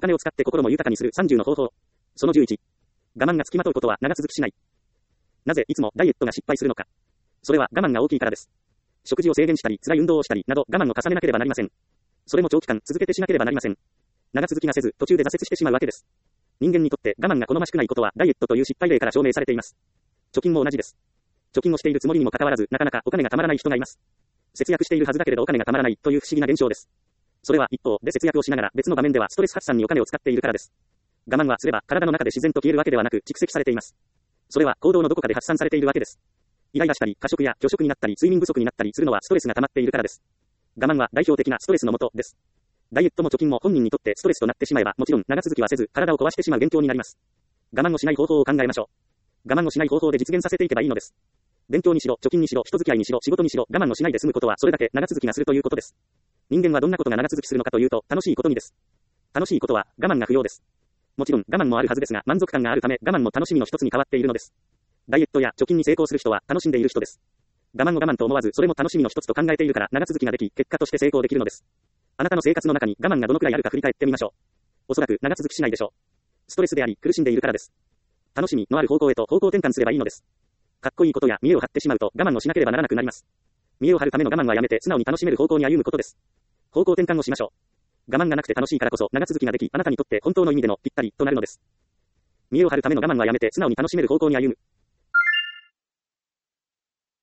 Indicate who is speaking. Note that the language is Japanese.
Speaker 1: 金を使って心も豊かにする30の方法。その11。我慢がつきまとうことは長続きしない。なぜいつもダイエットが失敗するのか。それは我慢が大きいからです。食事を制限したり、辛い運動をしたり、など我慢を重ねなければなりません。それも長期間続けてしなければなりません。長続きがせず、途中で挫折してしまうわけです。人間にとって我慢が好ましくないことはダイエットという失敗例から証明されています。貯金も同じです。貯金をしているつもりにもかかわらず、なかなかお金が貯まらない人がいます。節約しているはずだけれどお金が貯まらないという不思議な現象です。それは一方で節約をしながら別の場面ではストレス発散にお金を使っているからです。我慢はすれば体の中で自然と消えるわけではなく蓄積されています。それは行動のどこかで発散されているわけです。イライラしたり、過食や拒食になったり、睡眠不足になったりするのはストレスが溜まっているからです。我慢は代表的なストレスのもとです。ダイエットも貯金も本人にとってストレスとなってしまえば、もちろん長続きはせず、体を壊してしまう元凶になります。我慢をしない方法を考えましょう。我慢をしない方法で実現させていけばいいのです。勉強にしろ、貯金にしろ、人付き合いにしろ、仕事にしろ、我慢をしないで済むことはそれだけ長続きがするということです。人間はどんなことが長続きするのかというと、楽しいことにです。楽しいことは我慢が不要です。もちろん我慢もあるはずですが、満足感があるため我慢も楽しみの一つに変わっているのです。ダイエットや貯金に成功する人は楽しんでいる人です。我慢を我慢と思わず、それも楽しみの一つと考えているから長続きができ、結果として成功できるのです。あなたの生活の中に我慢がどのくらいあるか振り返ってみましょう。おそらく長続きしないでしょう。ストレスであり苦しんでいるからです。楽しみのある方向へと方向転換すればいいのです。かっこいいことや見栄を張ってしまうと我慢をしなければならなくなります。見栄を張るための我慢はやめて素直に楽しめる方向に歩むことです。方向転換をしましょう。我慢がなくて楽しいからこそ長続きができ、あなたにとって本当の意味でのぴったりとなるのです。見栄を張るための我慢はやめて素直に楽しめる方向に歩む。